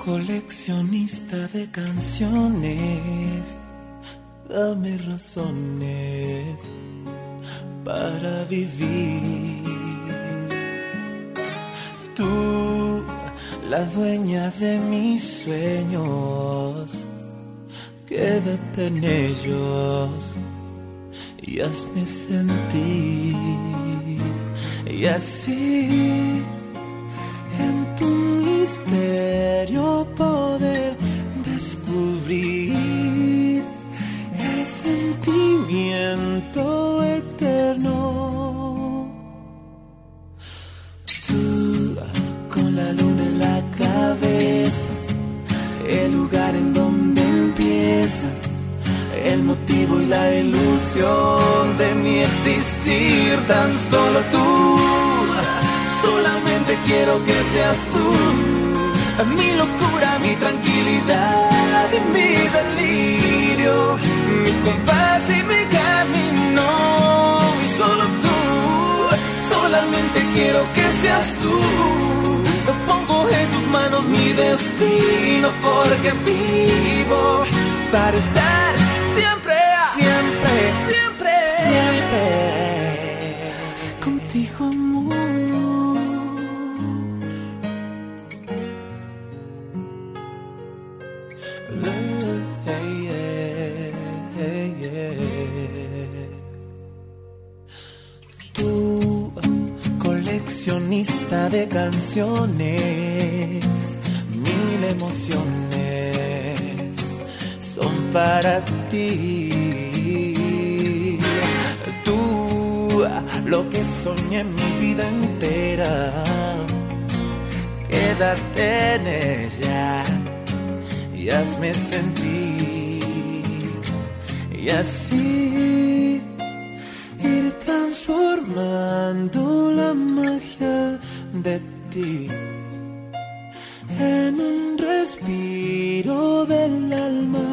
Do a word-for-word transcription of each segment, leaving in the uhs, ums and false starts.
Coleccionista de canciones, dame razones para vivir. Tú, la dueña de mis sueños, quédate en ellos y hazme sentir. Y así, en tu misterio poder descubrir el sentimiento eterno. Tú, con la luna en la cabeza, el lugar en donde empieza el motivo y la ilusión de mi existir. Tan solo tú, solamente quiero que seas tú, mi locura, mi tranquilidad y mi delirio, mi compás y mi camino. Solo tú, solamente quiero que seas tú. Pongo en tus manos mi destino, porque vivo para estar siempre, siempre, siempre, siempre contigo, amor. Tú, coleccionista de canciones, mil emociones son para ti. Tú, lo que soñé mi vida entera, quédate en ella y hazme sentir. Y así ir transformando la magia de ti en un respiro del alma.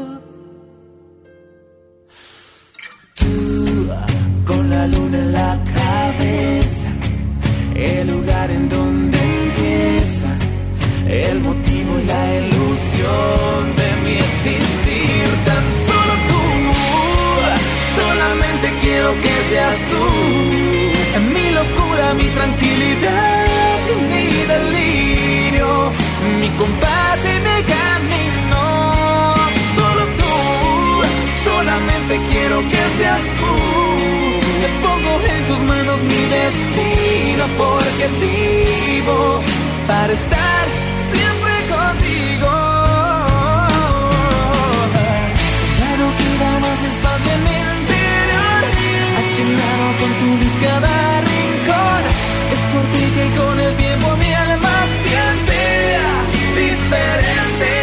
Tú, con la luna en la cabeza, el lugar en donde empieza el motivo y la ilusión de mi existir. Tan solo tú, solamente quiero que seas tú, mi locura, mi tranquilidad y mi delirio, mi compás y mi camino. Solo tú, solamente quiero que seas tú. Me pongo en tus manos mi destino, porque vivo para estar siempre contigo. Ya no queda más espacio en mi interior, has llenado con tu luz cada rincón. Es por ti que con el tiempo mi alma siente diferente.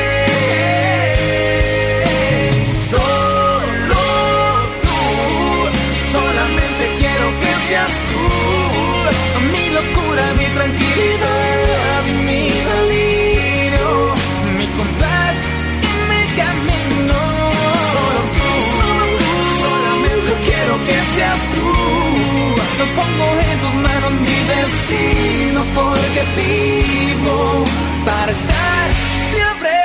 Solo tú, solamente quiero que seas tú, mi locura, mi tranquilidad y mi delirio, mi compás y mi camino. Solo tú, solamente quiero que seas tú. No pongo en tus manos mi destino, porque vivo para estar siempre.